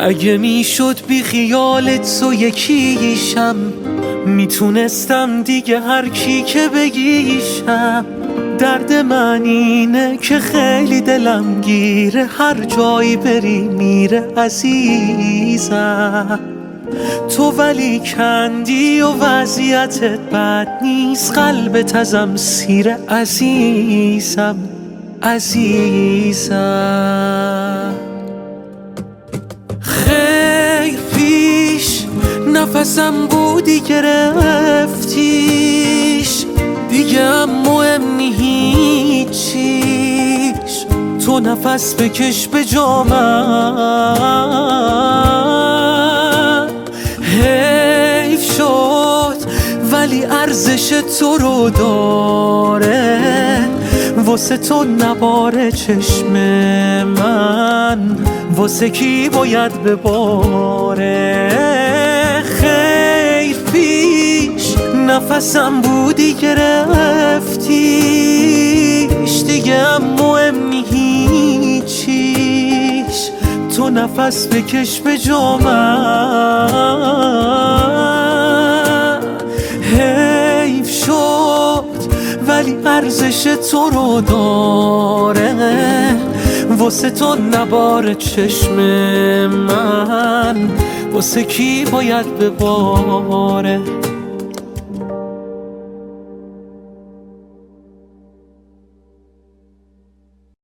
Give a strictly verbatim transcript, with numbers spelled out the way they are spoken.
اگه میشد بی خیالت تو یکیشم، میتونستم دیگه هر کی که بگیشم. درد من اینه که خیلی دلم گیره، هر جایی بری میره عزیزم. تو ولی کندی و وضعیتت بد نیست، قلبت ازم سیره عزیزم عزیزم. خیر پیش نفسم بودی گرفتیش، دیگه هم مهم نی هیچیش. تو نفس بکش به جا من، حیف شد ولی ارزش تو رو داره، واسه تو نباره چشم من، واسه کی باید بباره. خیر پیش نفسم بودی گرفتیش، دیگه هم مهم نی هیچیش. تو نفس بکش به جا من، حیف شد ولی ارزش تو رو داره، واسه تو نباره چشم من، واسه کی باید بباره.